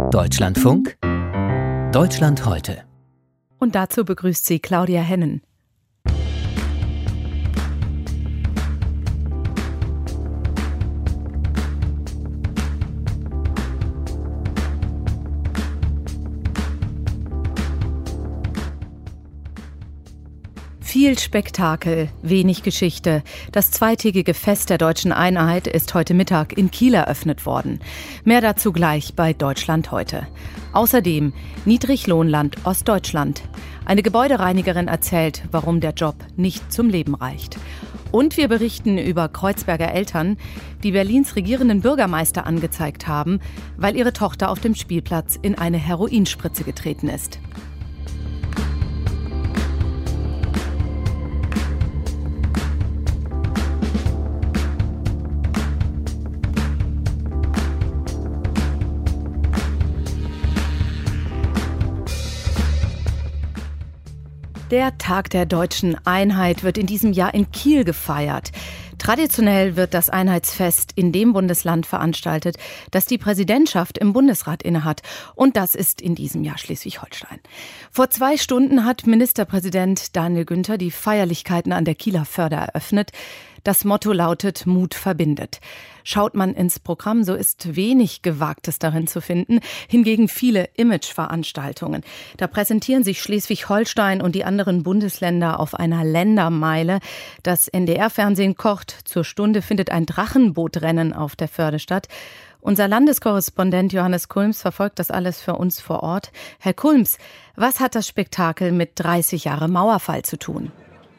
Deutschlandfunk, Deutschland heute. Und dazu begrüßt sie Claudia Hennen. Viel Spektakel, wenig Geschichte. Das zweitägige Fest der Deutschen Einheit ist heute Mittag in Kiel eröffnet worden. Mehr dazu gleich bei Deutschland heute. Außerdem Niedriglohnland Ostdeutschland. Eine Gebäudereinigerin erzählt, warum der Job nicht zum Leben reicht. Und wir berichten über Kreuzberger Eltern, die Berlins regierenden Bürgermeister angezeigt haben, weil ihre Tochter auf dem Spielplatz in eine Heroinspritze getreten ist. Der Tag der Deutschen Einheit wird in diesem Jahr in Kiel gefeiert. Traditionell wird das Einheitsfest in dem Bundesland veranstaltet, das die Präsidentschaft im Bundesrat innehat. Und das ist in diesem Jahr Schleswig-Holstein. Vor 2 Stunden hat Ministerpräsident Daniel Günther die Feierlichkeiten an der Kieler Förde eröffnet. Das Motto lautet: Mut verbindet. Schaut man ins Programm, so ist wenig Gewagtes darin zu finden, hingegen viele Imageveranstaltungen. Da präsentieren sich Schleswig-Holstein und die anderen Bundesländer auf einer Ländermeile. Das NDR-Fernsehen kocht. Zur Stunde findet ein Drachenbootrennen auf der Förde statt. Unser Landeskorrespondent Johannes Kulms verfolgt das alles für uns vor Ort. Herr Kulms, was hat das Spektakel mit 30 Jahre Mauerfall zu tun?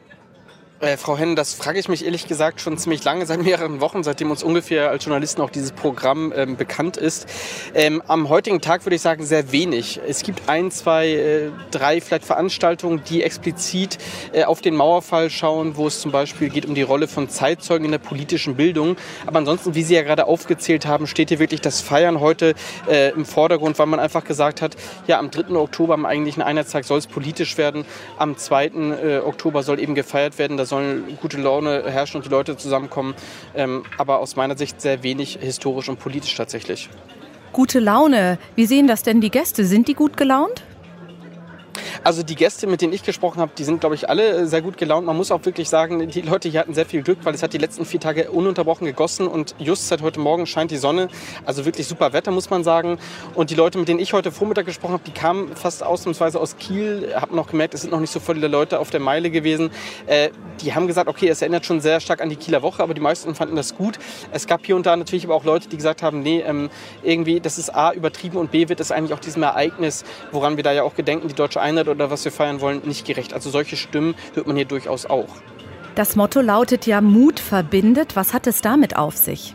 Frau Hennen, das frage ich mich ehrlich gesagt schon ziemlich lange, seit mehreren Wochen, seitdem uns ungefähr als Journalisten auch dieses Programm bekannt ist. Am heutigen Tag würde ich sagen, sehr wenig. Es gibt 1, 2, 3 vielleicht Veranstaltungen, die explizit auf den Mauerfall schauen, wo es zum Beispiel geht um die Rolle von Zeitzeugen in der politischen Bildung. Aber ansonsten, wie Sie ja gerade aufgezählt haben, steht hier wirklich das Feiern heute im Vordergrund, weil man einfach gesagt hat, ja, am 3. Oktober, am eigentlichen Einheitstag, soll es politisch werden. Am 2. Oktober soll eben gefeiert werden. Da soll gute Laune herrschen und die Leute zusammenkommen. Aber aus meiner Sicht sehr wenig historisch und politisch tatsächlich. Gute Laune. Wie sehen das denn die Gäste? Sind die gut gelaunt? Also die Gäste, mit denen ich gesprochen habe, die sind, glaube ich, alle sehr gut gelaunt. Man muss auch wirklich sagen, die Leute hier hatten sehr viel Glück, weil es hat die letzten 4 Tage ununterbrochen gegossen und just seit heute Morgen scheint die Sonne. Also wirklich super Wetter, muss man sagen. Und die Leute, mit denen ich heute Vormittag gesprochen habe, die kamen fast ausnahmsweise aus Kiel. Habe noch gemerkt, es sind noch nicht so viele Leute auf der Meile gewesen. Die haben gesagt, okay, es erinnert schon sehr stark an die Kieler Woche, aber die meisten fanden das gut. Es gab hier und da natürlich aber auch Leute, die gesagt haben, nee, irgendwie, das ist A, übertrieben und B, wird es eigentlich auch diesem Ereignis, woran wir da ja auch gedenken, die Deutsche Einheit oder was wir feiern wollen, nicht gerecht. Also solche Stimmen hört man hier durchaus auch. Das Motto lautet ja: Mut verbindet. Was hat es damit auf sich?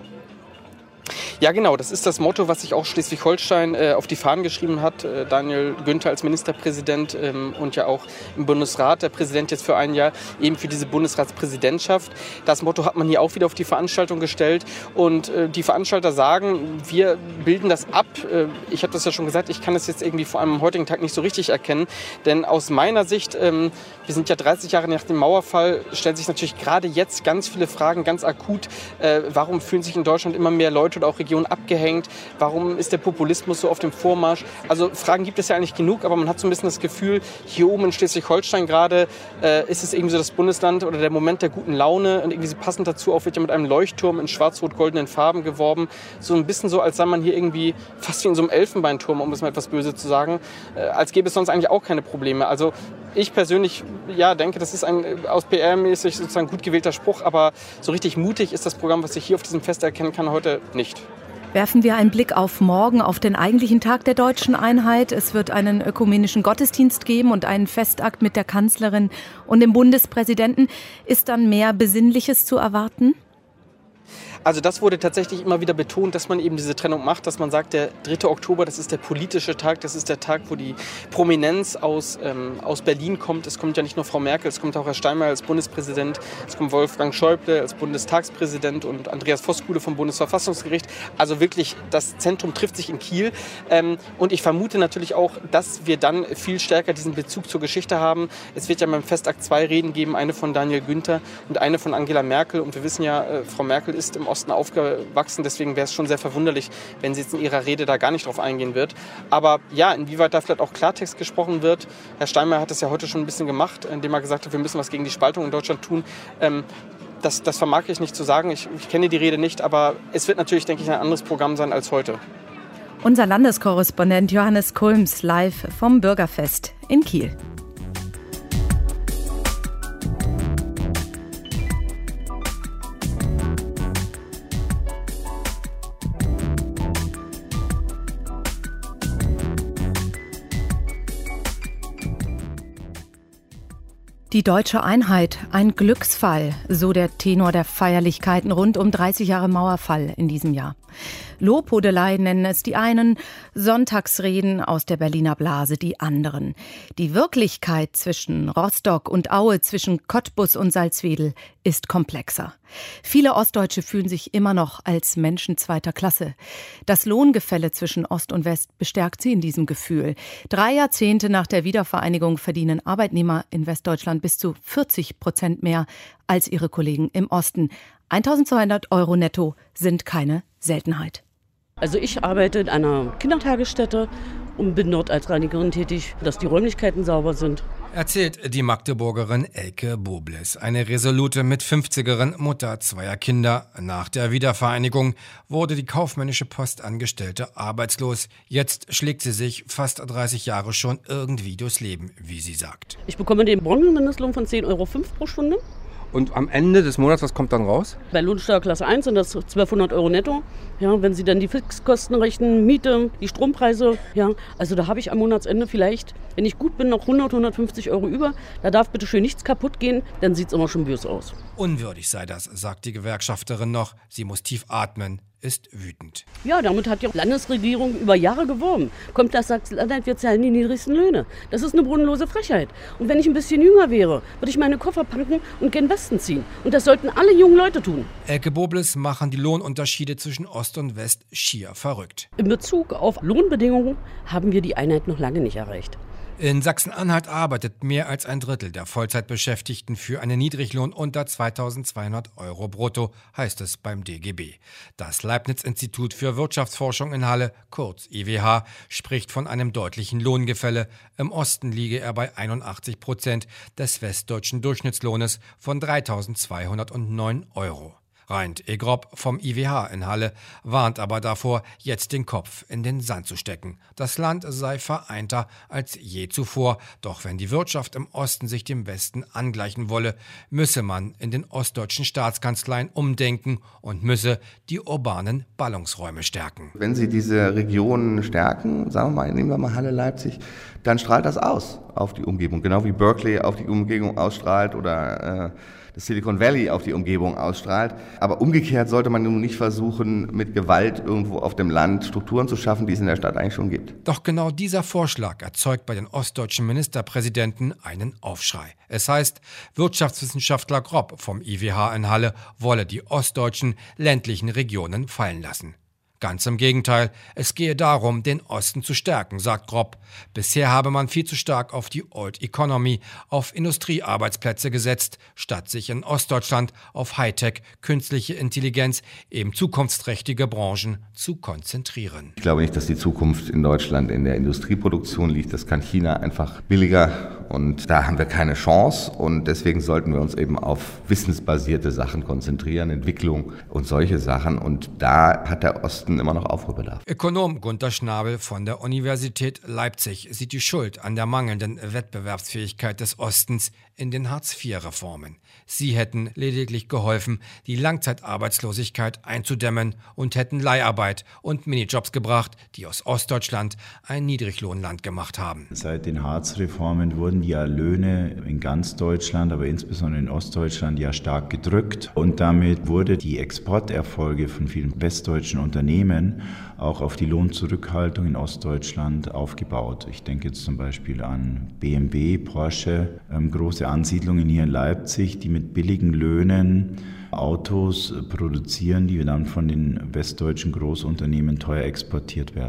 Ja, genau. Das ist das Motto, was sich auch Schleswig-Holstein auf die Fahnen geschrieben hat. Daniel Günther als Ministerpräsident und ja auch im Bundesrat, der Präsident jetzt für ein Jahr, eben für diese Bundesratspräsidentschaft. Das Motto hat man hier auch wieder auf die Veranstaltung gestellt. Und die Veranstalter sagen, wir bilden das ab. Ich habe das ja schon gesagt, ich kann das jetzt irgendwie vor allem am heutigen Tag nicht so richtig erkennen. Denn aus meiner Sicht, wir sind ja 30 Jahre nach dem Mauerfall, stellen sich natürlich gerade jetzt ganz viele Fragen, ganz akut. Warum fühlen sich in Deutschland immer mehr Leute oder auch Regionen abgehängt? Warum ist der Populismus so auf dem Vormarsch? Also Fragen gibt es ja eigentlich genug, aber man hat so ein bisschen das Gefühl, hier oben in Schleswig-Holstein gerade ist es irgendwie so das Bundesland oder der Moment der guten Laune und irgendwie passend dazu auch wird ja mit einem Leuchtturm in schwarz-rot-goldenen Farben geworben. So ein bisschen so, als sei man hier irgendwie fast wie in so einem Elfenbeinturm, um es mal etwas böse zu sagen, als gäbe es sonst eigentlich auch keine Probleme. Also ich persönlich denke, das ist ein aus PR-mäßig sozusagen gut gewählter Spruch, aber so richtig mutig ist das Programm, was ich hier auf diesem Fest erkennen kann, heute nicht. Werfen wir einen Blick auf morgen, auf den eigentlichen Tag der Deutschen Einheit. Es wird einen ökumenischen Gottesdienst geben und einen Festakt mit der Kanzlerin und dem Bundespräsidenten. Ist dann mehr Besinnliches zu erwarten? Also das wurde tatsächlich immer wieder betont, dass man eben diese Trennung macht, dass man sagt, der 3. Oktober, das ist der politische Tag, das ist der Tag, wo die Prominenz aus Berlin kommt. Es kommt ja nicht nur Frau Merkel, es kommt auch Herr Steinmeier als Bundespräsident, es kommt Wolfgang Schäuble als Bundestagspräsident und Andreas Voskuhle vom Bundesverfassungsgericht. Also wirklich, das Zentrum trifft sich in Kiel. Und ich vermute natürlich auch, dass wir dann viel stärker diesen Bezug zur Geschichte haben. Es wird ja beim Festakt 2 Reden geben, eine von Daniel Günther und eine von Angela Merkel. Und wir wissen ja, Frau Merkel ist im Osten aufgewachsen. Deswegen wäre es schon sehr verwunderlich, wenn sie jetzt in ihrer Rede da gar nicht drauf eingehen wird. Aber ja, inwieweit da vielleicht auch Klartext gesprochen wird. Herr Steinmeier hat das ja heute schon ein bisschen gemacht, indem er gesagt hat, wir müssen was gegen die Spaltung in Deutschland tun. Das vermag ich nicht zu sagen. Ich kenne die Rede nicht, aber es wird natürlich, denke ich, ein anderes Programm sein als heute. Unser Landeskorrespondent Johannes Kulms live vom Bürgerfest in Kiel. Die deutsche Einheit, ein Glücksfall, so der Tenor der Feierlichkeiten rund um 30 Jahre Mauerfall in diesem Jahr. Lobhudelei nennen es die einen, Sonntagsreden aus der Berliner Blase die anderen. Die Wirklichkeit zwischen Rostock und Aue, zwischen Cottbus und Salzwedel ist komplexer. Viele Ostdeutsche fühlen sich immer noch als Menschen zweiter Klasse. Das Lohngefälle zwischen Ost und West bestärkt sie in diesem Gefühl. 3 Jahrzehnte nach der Wiedervereinigung verdienen Arbeitnehmer in Westdeutschland bis zu 40% mehr als ihre Kollegen im Osten. 1.200 € netto sind keine Seltenheit. Also ich arbeite in einer Kindertagesstätte und bin dort als Reinigerin tätig, dass die Räumlichkeiten sauber sind. Erzählt die Magdeburgerin Elke Bobles, eine resolute Mit-50erin, Mutter 2 Kinder. Nach der Wiedervereinigung wurde die kaufmännische Postangestellte arbeitslos. Jetzt schlägt sie sich fast 30 Jahre schon irgendwie durchs Leben, wie sie sagt. Ich bekomme den Branchenmindestlohn von 10,05 € pro Stunde. Und am Ende des Monats, was kommt dann raus? Bei Lohnsteuerklasse 1 sind das 1.200 € netto. Ja, wenn Sie dann die Fixkosten rechnen, Miete, die Strompreise, ja, also da habe ich am Monatsende vielleicht, wenn ich gut bin, noch 150 € über. Da darf bitte schön nichts kaputt gehen, dann sieht es immer schon böse aus. Unwürdig sei das, sagt die Gewerkschafterin noch. Sie muss tief atmen, ist wütend. Ja, damit hat die Landesregierung über Jahre geworben. Kommt das Sachsen-Anhalt, wir zahlen die niedrigsten Löhne. Das ist eine bodenlose Frechheit. Und wenn ich ein bisschen jünger wäre, würde ich meine Koffer packen und gen Westen ziehen. Und das sollten alle jungen Leute tun. Elke Bobles machen die Lohnunterschiede zwischen Ost und West schier verrückt. In Bezug auf Lohnbedingungen haben wir die Einheit noch lange nicht erreicht. In Sachsen-Anhalt arbeitet mehr als ein Drittel der Vollzeitbeschäftigten für einen Niedriglohn unter 2.200 € brutto, heißt es beim DGB. Das Leibniz-Institut für Wirtschaftsforschung in Halle, kurz IWH, spricht von einem deutlichen Lohngefälle. Im Osten liege er bei 81% des westdeutschen Durchschnittslohnes von 3.209 €. Reint Egrob vom IWH in Halle warnt aber davor, jetzt den Kopf in den Sand zu stecken. Das Land sei vereinter als je zuvor. Doch wenn die Wirtschaft im Osten sich dem Westen angleichen wolle, müsse man in den ostdeutschen Staatskanzleien umdenken und müsse die urbanen Ballungsräume stärken. Wenn Sie diese Regionen stärken, sagen wir mal, nehmen wir mal Halle, Leipzig, dann strahlt das aus auf die Umgebung. Genau wie Berkeley auf die Umgebung ausstrahlt oder das Silicon Valley auf die Umgebung ausstrahlt. Aber umgekehrt sollte man nun nicht versuchen, mit Gewalt irgendwo auf dem Land Strukturen zu schaffen, die es in der Stadt eigentlich schon gibt. Doch genau dieser Vorschlag erzeugt bei den ostdeutschen Ministerpräsidenten einen Aufschrei. Es heißt, Wirtschaftswissenschaftler Grob vom IWH in Halle wolle die ostdeutschen ländlichen Regionen fallen lassen. Ganz im Gegenteil, es gehe darum, den Osten zu stärken, sagt Grob. Bisher habe man viel zu stark auf die Old Economy, auf Industriearbeitsplätze gesetzt, statt sich in Ostdeutschland auf Hightech, künstliche Intelligenz, eben zukunftsträchtige Branchen zu konzentrieren. Ich glaube nicht, dass die Zukunft in Deutschland in der Industrieproduktion liegt. Das kann China einfach billiger und da haben wir keine Chance. Und deswegen sollten wir uns eben auf wissensbasierte Sachen konzentrieren, Entwicklung und solche Sachen. Und da hat der Osten immer noch Aufholbedarf. Ökonom Gunter Schnabel von der Universität Leipzig sieht die Schuld an der mangelnden Wettbewerbsfähigkeit des Ostens in den Hartz-IV-Reformen. Sie hätten lediglich geholfen, die Langzeitarbeitslosigkeit einzudämmen und hätten Leiharbeit und Minijobs gebracht, die aus Ostdeutschland ein Niedriglohnland gemacht haben. Seit den Hartz-Reformen wurden ja Löhne in ganz Deutschland, aber insbesondere in Ostdeutschland ja stark gedrückt. Und damit wurde die Exporterfolge von vielen westdeutschen Unternehmen auch auf die Lohnzurückhaltung in Ostdeutschland aufgebaut. Ich denke jetzt zum Beispiel an BMW, Porsche, große Ansiedlungen hier in Leipzig, die mit billigen Löhnen Autos produzieren, die dann von den westdeutschen Großunternehmen teuer exportiert werden.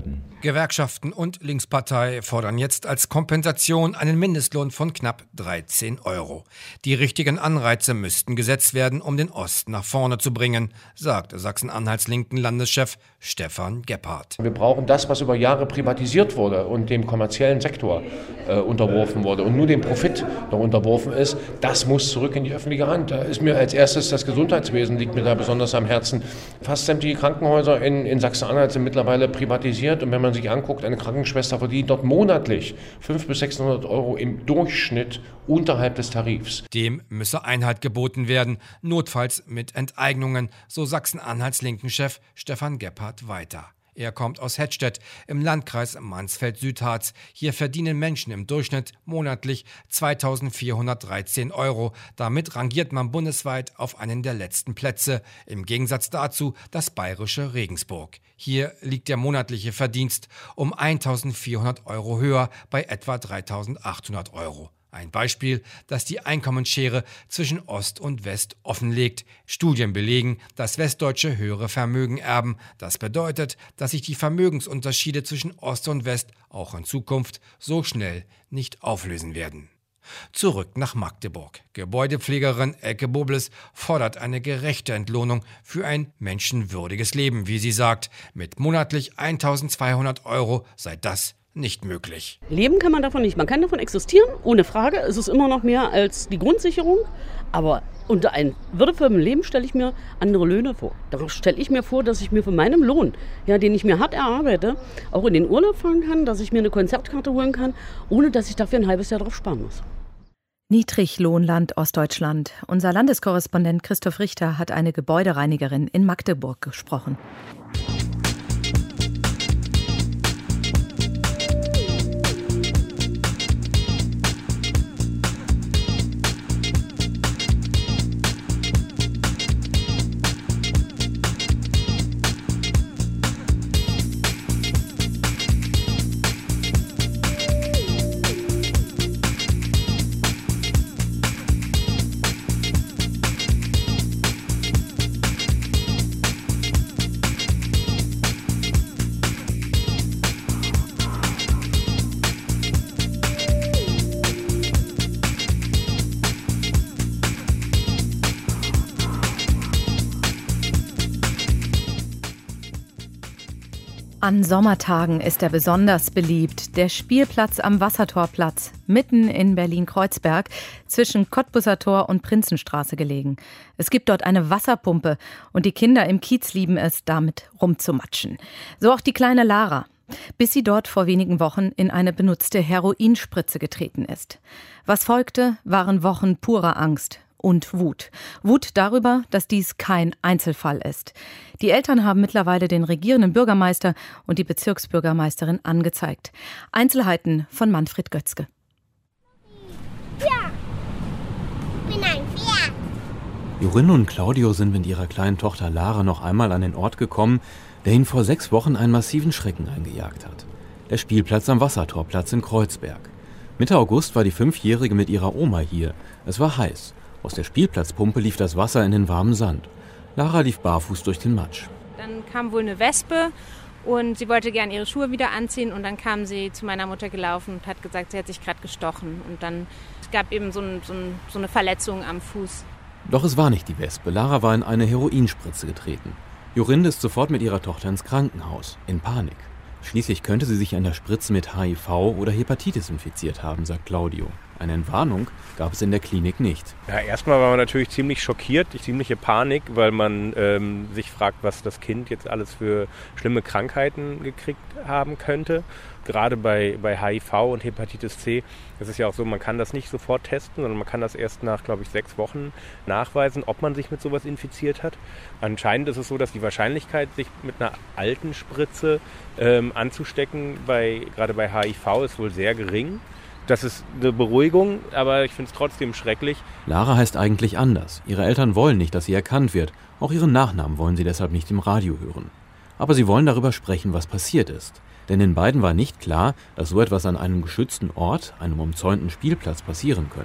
Gewerkschaften und Linkspartei fordern jetzt als Kompensation einen Mindestlohn von knapp 13 €. Die richtigen Anreize müssten gesetzt werden, um den Osten nach vorne zu bringen, sagt Sachsen-Anhalts linken Landeschef Stefan Gebhardt. Wir brauchen das, was über Jahre privatisiert wurde und dem kommerziellen Sektor unterworfen wurde und nur dem Profit noch unterworfen ist. Das muss zurück in die öffentliche Hand. Da ist mir als erstes das Gesundheitswesen, liegt mir da besonders am Herzen. Fast sämtliche Krankenhäuser in Sachsen-Anhalt sind mittlerweile privatisiert. Und wenn man sich anguckt, eine Krankenschwester verdient dort monatlich 500 bis 600 € im Durchschnitt unterhalb des Tarifs. Dem müsse Einhalt geboten werden, notfalls mit Enteignungen, so Sachsen-Anhalts linken Chef Stefan Gebhardt weiter. Er kommt aus Hettstedt im Landkreis Mansfeld-Südharz. Hier verdienen Menschen im Durchschnitt monatlich 2.413 €. Damit rangiert man bundesweit auf einen der letzten Plätze. Im Gegensatz dazu das bayerische Regensburg. Hier liegt der monatliche Verdienst um 1.400 € höher bei etwa 3.800 €. Ein Beispiel, das die Einkommensschere zwischen Ost und West offenlegt. Studien belegen, dass Westdeutsche höhere Vermögen erben. Das bedeutet, dass sich die Vermögensunterschiede zwischen Ost und West auch in Zukunft so schnell nicht auflösen werden. Zurück nach Magdeburg. Gebäudepflegerin Elke Bobles fordert eine gerechte Entlohnung für ein menschenwürdiges Leben, wie sie sagt. Mit monatlich 1.200 € sei das nicht möglich. Leben kann man davon nicht. Man kann davon existieren, ohne Frage. Es ist immer noch mehr als die Grundsicherung. Aber unter ein würdevolles Leben stelle ich mir andere Löhne vor. Da stelle ich mir vor, dass ich mir von meinem Lohn, den ich mir hart erarbeite, auch in den Urlaub fahren kann, dass ich mir eine Konzertkarte holen kann, ohne dass ich dafür ein halbes Jahr drauf sparen muss. Niedriglohnland Ostdeutschland. Unser Landeskorrespondent Christoph Richter hat eine Gebäudereinigerin in Magdeburg gesprochen. An Sommertagen ist er besonders beliebt. Der Spielplatz am Wassertorplatz, mitten in Berlin-Kreuzberg, zwischen Cottbusser Tor und Prinzenstraße gelegen. Es gibt dort eine Wasserpumpe und die Kinder im Kiez lieben es, damit rumzumatschen. So auch die kleine Lara, bis sie dort vor wenigen Wochen in eine benutzte Heroinspritze getreten ist. Was folgte, waren Wochen purer Angst und Wut. Wut darüber, dass dies kein Einzelfall ist. Die Eltern haben mittlerweile den regierenden Bürgermeister und die Bezirksbürgermeisterin angezeigt. Einzelheiten von Manfred Götzke. Ja, ich bin ein Pferd. Jorinne und Claudio sind mit ihrer kleinen Tochter Lara noch einmal an den Ort gekommen, der ihnen vor 6 Wochen einen massiven Schrecken eingejagt hat. Der Spielplatz am Wassertorplatz in Kreuzberg. Mitte August war die 5-Jährige mit ihrer Oma hier. Es war heiß. Aus der Spielplatzpumpe lief das Wasser in den warmen Sand. Lara lief barfuß durch den Matsch. Dann kam wohl eine Wespe und sie wollte gern ihre Schuhe wieder anziehen und dann kam sie zu meiner Mutter gelaufen und hat gesagt, sie hat sich gerade gestochen. Und dann gab eben so eine Verletzung am Fuß. Doch es war nicht die Wespe. Lara war in eine Heroinspritze getreten. Jorinde ist sofort mit ihrer Tochter ins Krankenhaus, in Panik. Schließlich könnte sie sich an der Spritze mit HIV oder Hepatitis infiziert haben, sagt Claudio. Eine Entwarnung gab es in der Klinik nicht. Ja, erstmal war man natürlich ziemlich schockiert, ziemliche Panik, weil man sich fragt, was das Kind jetzt alles für schlimme Krankheiten gekriegt haben könnte. Gerade bei HIV und Hepatitis C ist es ja auch so, man kann das nicht sofort testen, sondern man kann das erst nach, 6 Wochen nachweisen, ob man sich mit sowas infiziert hat. Anscheinend ist es so, dass die Wahrscheinlichkeit, sich mit einer alten Spritze anzustecken, gerade bei HIV, ist wohl sehr gering. Das ist eine Beruhigung, aber ich finde es trotzdem schrecklich. Lara heißt eigentlich anders. Ihre Eltern wollen nicht, dass sie erkannt wird. Auch ihren Nachnamen wollen sie deshalb nicht im Radio hören. Aber sie wollen darüber sprechen, was passiert ist. Denn den beiden war nicht klar, dass so etwas an einem geschützten Ort, einem umzäunten Spielplatz, passieren könnte.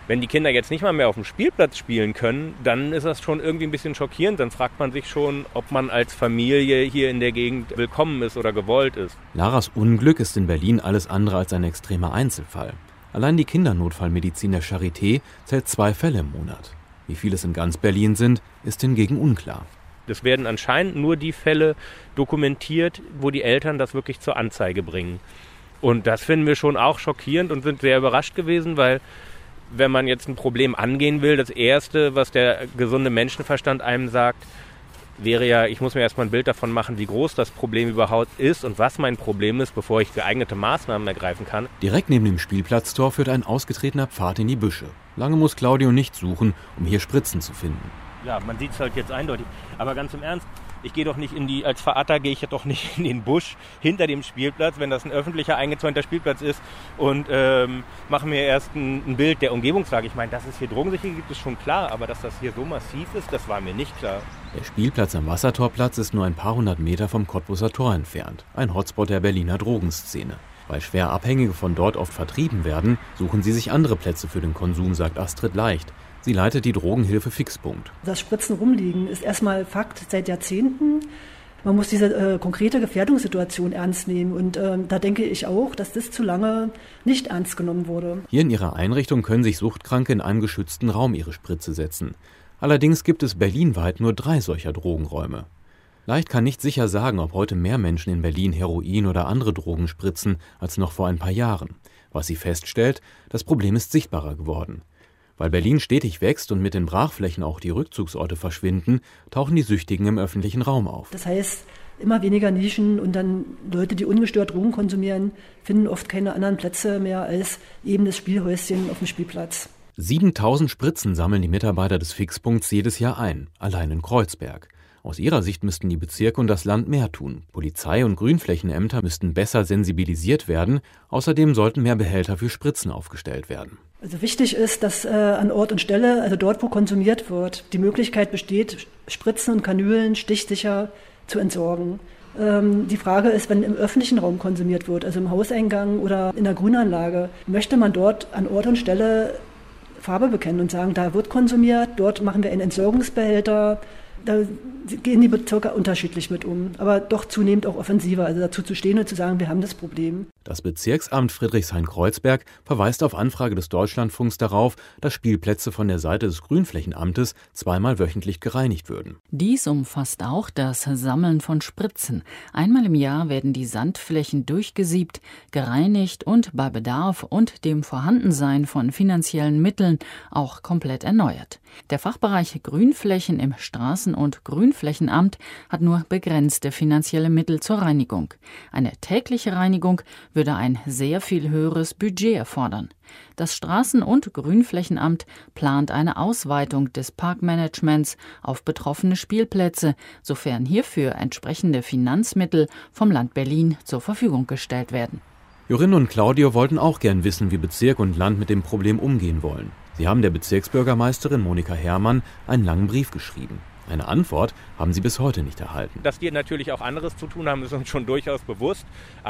Wenn die Kinder jetzt nicht mal mehr auf dem Spielplatz spielen können, dann ist das schon irgendwie ein bisschen schockierend. Dann fragt man sich schon, ob man als Familie hier in der Gegend willkommen ist oder gewollt ist. Laras Unglück ist in Berlin alles andere als ein extremer Einzelfall. Allein die Kindernotfallmedizin der Charité zählt 2 Fälle im Monat. Wie viele es in ganz Berlin sind, ist hingegen unklar. Es werden anscheinend nur die Fälle dokumentiert, wo die Eltern das wirklich zur Anzeige bringen. Und das finden wir schon auch schockierend und sind sehr überrascht gewesen, weil wenn man jetzt ein Problem angehen will, das Erste, was der gesunde Menschenverstand einem sagt, wäre ja, ich muss mir erstmal ein Bild davon machen, wie groß das Problem überhaupt ist und was mein Problem ist, bevor ich geeignete Maßnahmen ergreifen kann. Direkt neben dem Spielplatztor führt ein ausgetretener Pfad in die Büsche. Lange muss Claudio nicht suchen, um hier Spritzen zu finden. Ja, man sieht es halt jetzt eindeutig. Aber ganz im Ernst, ich gehe doch nicht als Vater gehe ich ja doch nicht in den Busch hinter dem Spielplatz, wenn das ein öffentlicher, eingezäunter Spielplatz ist und mache mir erst ein Bild der Umgebungslage. Ich meine, dass es hier Drogensicher gibt, ist schon klar, aber dass das hier so massiv ist, das war mir nicht klar. Der Spielplatz am Wassertorplatz ist nur ein paar hundert Meter vom Kottbusser Tor entfernt, ein Hotspot der Berliner Drogenszene. Weil schwer Abhängige von dort oft vertrieben werden, suchen sie sich andere Plätze für den Konsum, sagt Astrid Leicht. Sie leitet die Drogenhilfe Fixpunkt. Das Spritzen rumliegen ist erstmal Fakt seit Jahrzehnten. Man muss diese konkrete Gefährdungssituation ernst nehmen. Und da denke ich auch, dass das zu lange nicht ernst genommen wurde. Hier in ihrer Einrichtung können sich Suchtkranke in einem geschützten Raum ihre Spritze setzen. Allerdings gibt es berlinweit nur 3 solcher Drogenräume. Leicht kann nicht sicher sagen, ob heute mehr Menschen in Berlin Heroin oder andere Drogen spritzen als noch vor ein paar Jahren. Was sie feststellt, das Problem ist sichtbarer geworden. Weil Berlin stetig wächst und mit den Brachflächen auch die Rückzugsorte verschwinden, tauchen die Süchtigen im öffentlichen Raum auf. Das heißt, immer weniger Nischen und dann Leute, die ungestört Drogen konsumieren, finden oft keine anderen Plätze mehr als eben das Spielhäuschen auf dem Spielplatz. 7000 Spritzen sammeln die Mitarbeiter des Fixpunkts jedes Jahr ein, allein in Kreuzberg. Aus ihrer Sicht müssten die Bezirke und das Land mehr tun. Polizei und Grünflächenämter müssten besser sensibilisiert werden. Außerdem sollten mehr Behälter für Spritzen aufgestellt werden. Also wichtig ist, dass an Ort und Stelle, also dort, wo konsumiert wird, die Möglichkeit besteht, Spritzen und Kanülen stichsicher zu entsorgen. Die Frage ist, wenn im öffentlichen Raum konsumiert wird, also im Hauseingang oder in der Grünanlage, möchte man dort an Ort und Stelle Farbe bekennen und sagen, da wird konsumiert, dort machen wir einen Entsorgungsbehälter. Da gehen die Bezirke unterschiedlich mit um, aber doch zunehmend auch offensiver, also dazu zu stehen und zu sagen, wir haben das Problem. Das Bezirksamt Friedrichshain-Kreuzberg verweist auf Anfrage des Deutschlandfunks darauf, dass Spielplätze von der Seite des Grünflächenamtes 2-mal wöchentlich gereinigt würden. Dies umfasst auch das Sammeln von Spritzen. Einmal im Jahr werden die Sandflächen durchgesiebt, gereinigt und bei Bedarf und dem Vorhandensein von finanziellen Mitteln auch komplett erneuert. Der Fachbereich Grünflächen im Straßen- und Grünflächenamt hat nur begrenzte finanzielle Mittel zur Reinigung. Eine tägliche Reinigung würde ein sehr viel höheres Budget erfordern. Das Straßen- und Grünflächenamt plant eine Ausweitung des Parkmanagements auf betroffene Spielplätze, sofern hierfür entsprechende Finanzmittel vom Land Berlin zur Verfügung gestellt werden. Jorinne und Claudio wollten auch gern wissen, wie Bezirk und Land mit dem Problem umgehen wollen. Sie haben der Bezirksbürgermeisterin Monika Herrmann einen langen Brief geschrieben. Eine Antwort haben sie bis heute nicht erhalten. Dass die natürlich auch anderes zu tun haben, ist uns schon durchaus bewusst.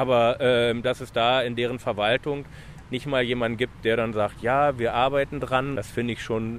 Aber dass es da in deren Verwaltung nicht mal jemanden gibt, der dann sagt, ja, wir arbeiten dran, das finde ich schon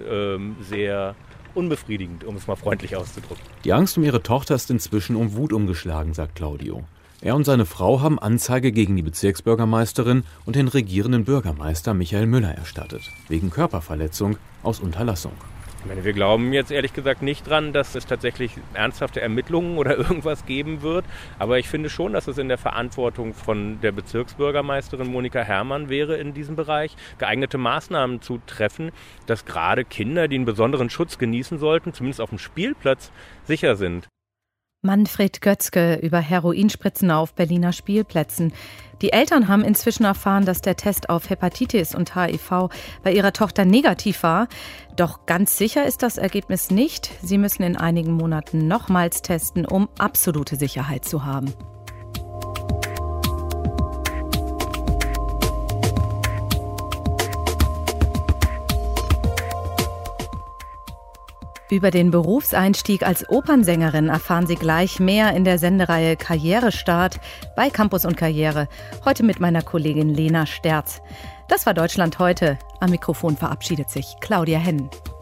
sehr unbefriedigend, um es mal freundlich auszudrücken. Die Angst um ihre Tochter ist inzwischen um Wut umgeschlagen, sagt Claudio. Er und seine Frau haben Anzeige gegen die Bezirksbürgermeisterin und den regierenden Bürgermeister Michael Müller erstattet, wegen Körperverletzung aus Unterlassung. Ich meine, wir glauben jetzt ehrlich gesagt nicht dran, dass es tatsächlich ernsthafte Ermittlungen oder irgendwas geben wird. Aber ich finde schon, dass es in der Verantwortung von der Bezirksbürgermeisterin Monika Herrmann wäre, in diesem Bereich geeignete Maßnahmen zu treffen, dass gerade Kinder, die einen besonderen Schutz genießen sollten, zumindest auf dem Spielplatz, sicher sind. Manfred Götzke über Heroinspritzen auf Berliner Spielplätzen. Die Eltern haben inzwischen erfahren, dass der Test auf Hepatitis und HIV bei ihrer Tochter negativ war. Doch ganz sicher ist das Ergebnis nicht. Sie müssen in einigen Monaten nochmals testen, um absolute Sicherheit zu haben. Über den Berufseinstieg als Opernsängerin erfahren Sie gleich mehr in der Sendereihe Karrierestart bei Campus und Karriere. Heute mit meiner Kollegin Lena Sterz. Das war Deutschland heute. Am Mikrofon verabschiedet sich Claudia Henn.